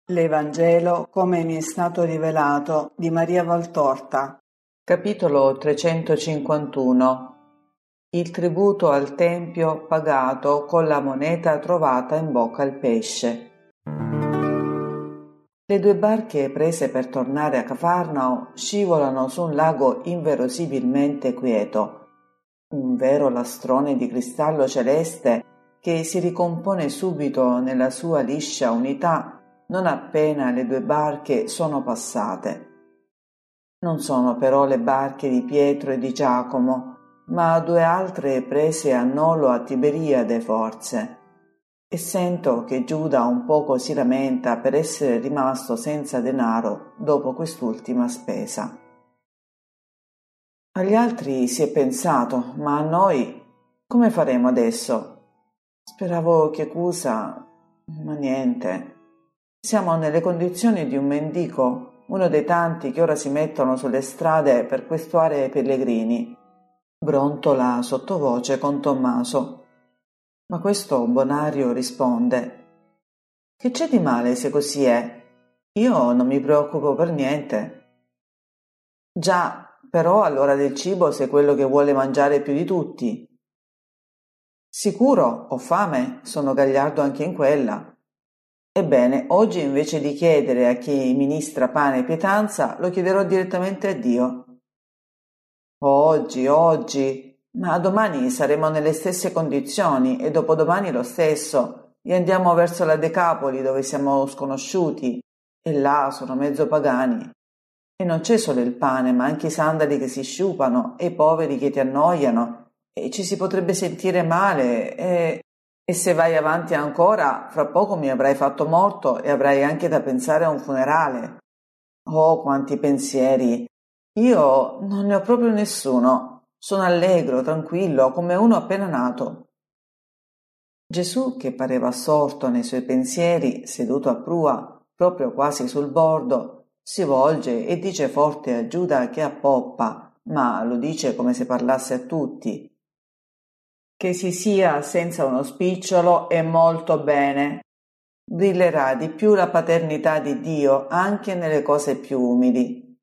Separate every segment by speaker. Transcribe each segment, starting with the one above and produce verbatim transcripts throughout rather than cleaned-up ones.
Speaker 1: L'Evangelo come mi è stato rivelato di Maria Valtorta.
Speaker 2: Capitolo trecentocinquantuno. Il tributo al Tempio pagato con la moneta trovata in bocca al pesce. Le due barche prese per tornare a Cafarnao scivolano su un lago inverosimilmente quieto, un vero lastrone di cristallo celeste che si ricompone subito nella sua liscia unità non appena le due barche sono passate. Non sono però le barche di Pietro e di Giacomo, ma due altre prese a nolo a Tiberiade forse, e sento che Giuda un poco si lamenta per essere rimasto senza denaro dopo quest'ultima spesa. Agli altri si è pensato, ma a noi come faremo adesso? Speravo che Cusa, ma niente. Siamo nelle condizioni di un mendico, uno dei tanti che ora si mettono sulle strade per questuare pellegrini. Brontola sottovoce con Tommaso. Ma questo bonario risponde: «Che c'è di male se così è? Io non mi preoccupo per niente». «Già, però all'ora del cibo sei quello che vuole mangiare più di tutti». «Sicuro, ho fame, sono gagliardo anche in quella». Ebbene, oggi invece di chiedere a chi ministra pane e pietanza, lo chiederò direttamente a Dio. Oggi, oggi, ma domani saremo nelle stesse condizioni e dopodomani lo stesso, e andiamo verso la Decapoli dove siamo sconosciuti, e là sono mezzo pagani. E non c'è solo il pane, ma anche i sandali che si sciupano, e i poveri che ti annoiano, e ci si potrebbe sentire male, e... E se vai avanti ancora, fra poco mi avrai fatto morto e avrai anche da pensare a un funerale. Oh, quanti pensieri! Io non ne ho proprio nessuno. Sono allegro, tranquillo, come uno appena nato». Gesù, che pareva assorto nei suoi pensieri, seduto a prua, proprio quasi sul bordo, si volge e dice forte a Giuda che appoppa, ma lo dice come se parlasse a tutti: «Che si sia senza uno spicciolo è molto bene. Brillerà di più la paternità di Dio anche nelle cose più umili.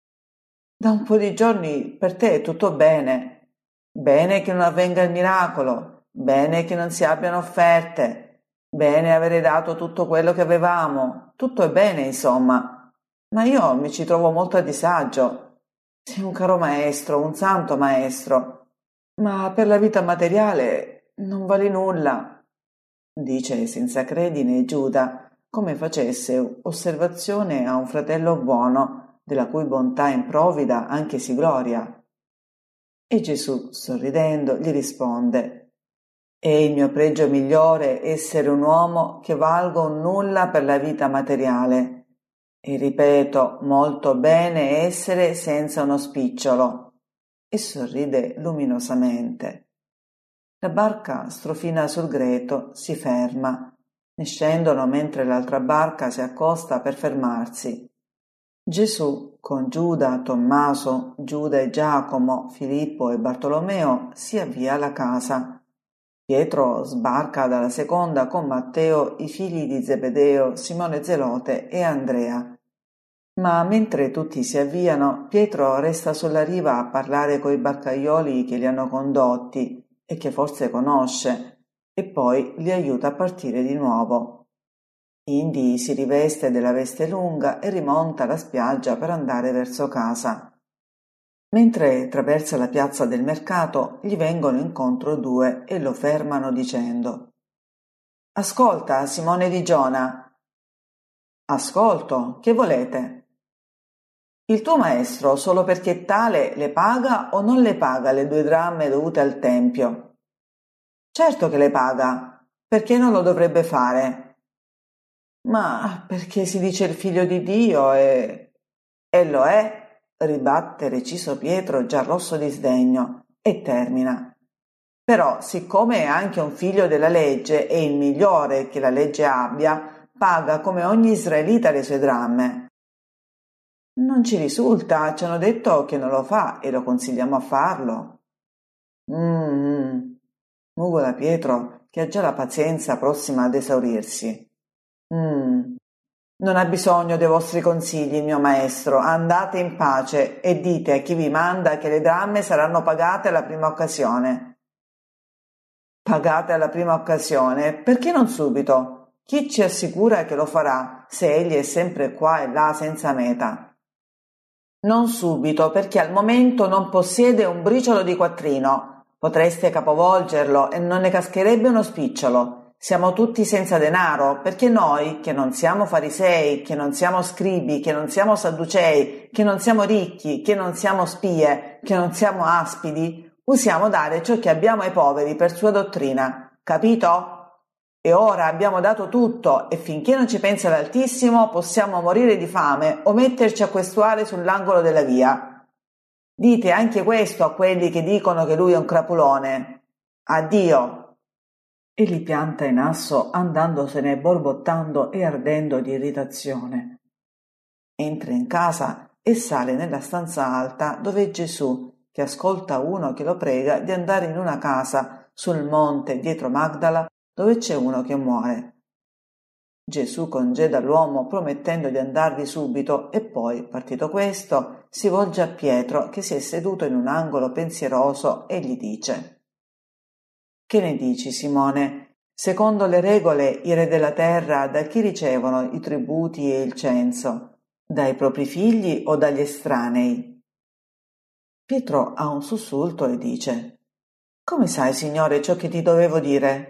Speaker 2: Da un po' di giorni per te è tutto bene. Bene che non avvenga il miracolo, bene che non si abbiano offerte, bene avere dato tutto quello che avevamo, tutto è bene insomma. Ma io mi ci trovo molto a disagio. Sei un caro maestro, un santo maestro. Ma per la vita materiale non vali nulla», dice senza credine Giuda, come facesse osservazione a un fratello buono, della cui bontà improvvida anche si gloria. E Gesù, sorridendo, gli risponde: «È il mio pregio migliore essere un uomo che valgo un nulla per la vita materiale, e ripeto, molto bene essere senza uno spicciolo». E sorride luminosamente. La barca strofina sul greto, si ferma. Ne scendono mentre l'altra barca si accosta per fermarsi. Gesù, con Giuda, Tommaso, Giuda e Giacomo, Filippo e Bartolomeo, si avvia alla casa. Pietro sbarca dalla seconda con Matteo, i figli di Zebedeo, Simone Zelote e Andrea. Ma mentre tutti si avviano, Pietro resta sulla riva a parlare coi barcaioli che li hanno condotti e che forse conosce, e poi li aiuta a partire di nuovo. Indi si riveste della veste lunga e rimonta la spiaggia per andare verso casa. Mentre traversa la piazza del mercato, gli vengono incontro due e lo fermano dicendo: «Ascolta, Simone di Giona». «Ascolto, che volete?» «Il tuo maestro, solo perché è tale, le paga o non le paga le due dramme dovute al tempio?» «Certo che le paga. Perché non lo dovrebbe fare?» «Ma perché si dice il figlio di Dio e...» «E lo è», ribatte reciso Pietro già rosso di sdegno, e termina: «Però, siccome è anche un figlio della legge e il migliore che la legge abbia, paga come ogni israelita le sue dramme». «Non ci risulta, ci hanno detto che non lo fa e lo consigliamo a farlo». «Mmm», mugola Pietro, che ha già la pazienza prossima ad esaurirsi. «Mmm, Non ha bisogno dei vostri consigli, mio maestro. Andate in pace e dite a chi vi manda che le dramme saranno pagate alla prima occasione. Pagate alla prima occasione? Perché non subito? Chi ci assicura che lo farà, se egli è sempre qua e là senza meta? Non subito, perché al momento non possiede un briciolo di quattrino. Potreste capovolgerlo e non ne cascherebbe uno spicciolo. Siamo tutti senza denaro, perché noi, che non siamo farisei, che non siamo scribi, che non siamo sadducei, che non siamo ricchi, che non siamo spie, che non siamo aspidi, usiamo dare ciò che abbiamo ai poveri per sua dottrina. Capito? E ora abbiamo dato tutto e finché non ci pensa l'Altissimo possiamo morire di fame o metterci a questuare sull'angolo della via. Dite anche questo a quelli che dicono che lui è un crapulone. Addio! E li pianta in asso andandosene borbottando e ardendo di irritazione. Entra in casa e sale nella stanza alta dove è Gesù, che ascolta uno che lo prega di andare in una casa sul monte dietro Magdala dove c'è uno che muore. Gesù congeda l'uomo promettendo di andarvi subito e poi, partito questo, si volge a Pietro che si è seduto in un angolo pensieroso e gli dice: «Che ne dici, Simone? Secondo le regole i re della terra da chi ricevono i tributi e il censo? Dai propri figli o dagli estranei?» Pietro ha un sussulto e dice: «Come sai, Signore, ciò che ti dovevo dire?»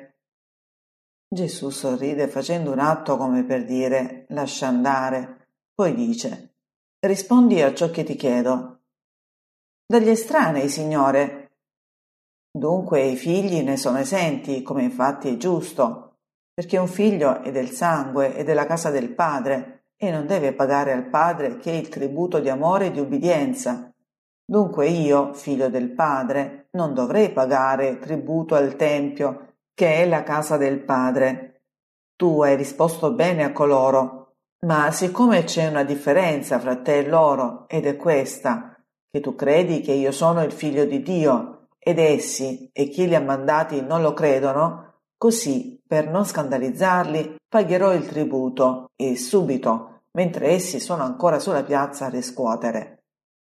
Speaker 2: Gesù sorride facendo un atto come per dire «lascia andare», poi dice: «Rispondi a ciò che ti chiedo». «Dagli estranei, Signore». «Dunque i figli ne sono esenti, come infatti è giusto, perché un figlio è del sangue e della casa del padre e non deve pagare al padre che il tributo di amore e di ubbidienza. Dunque io, figlio del padre, non dovrei pagare tributo al tempio, che è la casa del padre. Tu hai risposto bene a coloro, ma siccome c'è una differenza fra te e loro, ed è questa, che tu credi che io sono il figlio di Dio, ed essi e chi li ha mandati non lo credono, così, per non scandalizzarli, pagherò il tributo, e subito, mentre essi sono ancora sulla piazza a riscuotere.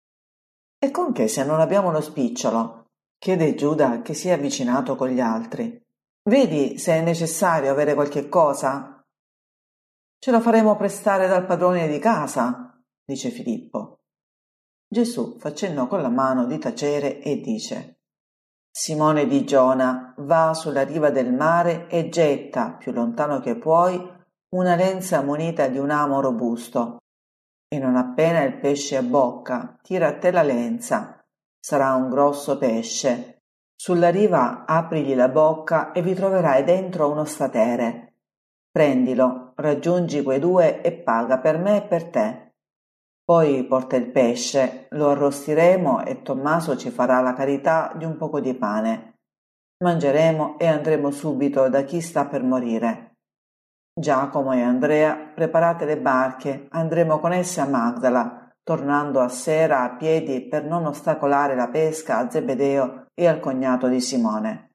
Speaker 2: E con che se non abbiamo uno spicciolo? Chiede Giuda che si è avvicinato con gli altri. Vedi se è necessario avere qualche cosa? Ce la faremo prestare dal padrone di casa, dice Filippo. Gesù fa cenno con la mano di tacere e dice: Simone di Giona, va sulla riva del mare e getta, più lontano che puoi, una lenza munita di un amo robusto. E non appena il pesce abbocca, tira a te la lenza. Sarà un grosso pesce. Sulla riva aprigli la bocca e vi troverai dentro uno statere. Prendilo, raggiungi quei due e paga per me e per te. Poi porta il pesce, lo arrostiremo e Tommaso ci farà la carità di un poco di pane. Mangeremo e andremo subito da chi sta per morire. Giacomo e Andrea, preparate le barche, andremo con esse a Magdala, tornando a sera a piedi per non ostacolare la pesca a Zebedeo e al cognato di Simone.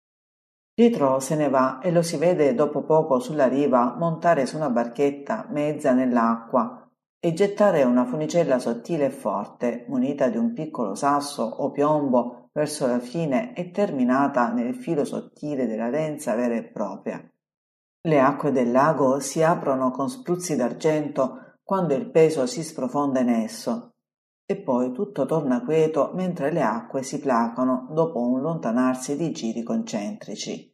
Speaker 2: Pietro se ne va e lo si vede dopo poco sulla riva montare su una barchetta mezza nell'acqua e gettare una funicella sottile e forte, munita di un piccolo sasso o piombo verso la fine e terminata nel filo sottile della lenza vera e propria. Le acque del lago si aprono con spruzzi d'argento quando il peso si sprofonda in esso, e poi tutto torna quieto mentre le acque si placano dopo un lontanarsi di giri concentrici.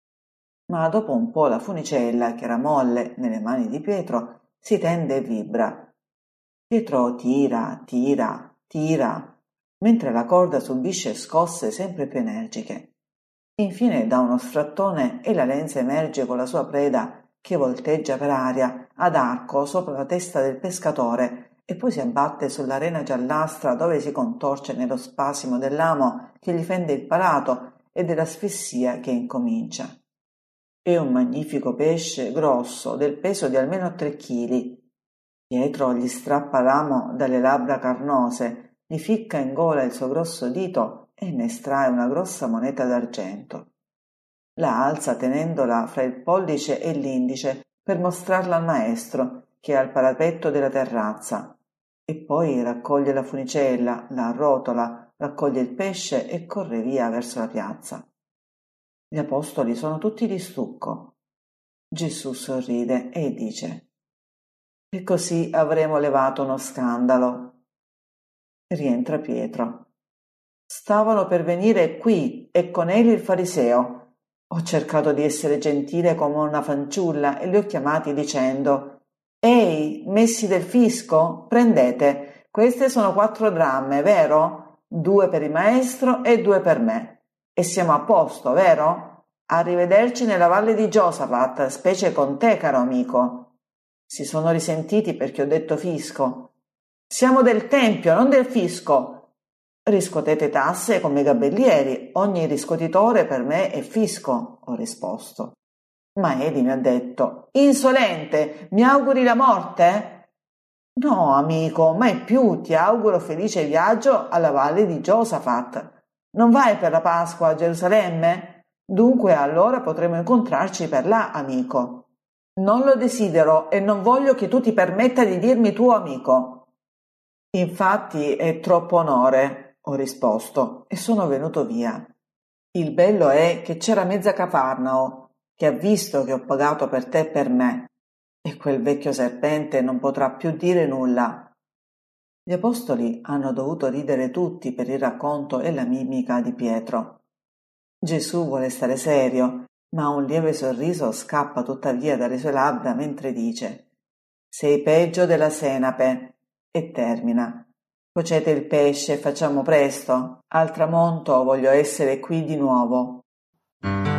Speaker 2: Ma dopo un po' la funicella, che era molle nelle mani di Pietro, si tende e vibra. Pietro tira, tira, tira, mentre la corda subisce scosse sempre più energiche. Infine dà uno strattone e la lenza emerge con la sua preda che volteggia per aria ad arco sopra la testa del pescatore e poi si abbatte sull'arena giallastra dove si contorce nello spasimo dell'amo che gli fende il palato e dell'asfissia che incomincia. È un magnifico pesce grosso del peso di almeno tre chili. Pietro gli strappa l'amo dalle labbra carnose, gli ficca in gola il suo grosso dito e ne estrae una grossa moneta d'argento. La alza tenendola fra il pollice e l'indice per mostrarla al maestro, che è al parapetto della terrazza, e poi raccoglie la funicella, la arrotola, raccoglie il pesce e corre via verso la piazza. Gli apostoli sono tutti di stucco. Gesù sorride e dice: e così avremo levato uno scandalo. Rientra Pietro. Stavano per venire qui e con egli il fariseo. Ho cercato di essere gentile come una fanciulla e li ho chiamati dicendo: ehi, messi del fisco, prendete, queste sono quattro dramme, vero? Due per il maestro e due per me. E siamo a posto, vero? Arrivederci nella valle di Giosafat, specie con te, caro amico. Si sono risentiti perché ho detto fisco. Siamo del tempio, non del fisco. Riscuotete tasse come gabellieri, ogni riscuotitore per me è fisco, ho risposto. Ma egli mi ha detto: insolente, mi auguri la morte? No, amico, mai più, ti auguro felice viaggio alla valle di Giosafat. Non vai per la Pasqua a Gerusalemme? Dunque allora potremo incontrarci per là, amico. Non lo desidero e non voglio che tu ti permetta di dirmi tuo amico. Infatti è troppo onore, ho risposto, e sono venuto via. Il bello è che c'era mezza Cafarnao, che ha visto che ho pagato per te e per me, e quel vecchio serpente non potrà più dire nulla. Gli apostoli hanno dovuto ridere tutti per il racconto e la mimica di Pietro. Gesù vuole stare serio, ma un lieve sorriso scappa tuttavia dalle sue labbra mentre dice: sei peggio della senape, e termina: cuocete il pesce e facciamo presto, al tramonto voglio essere qui di nuovo.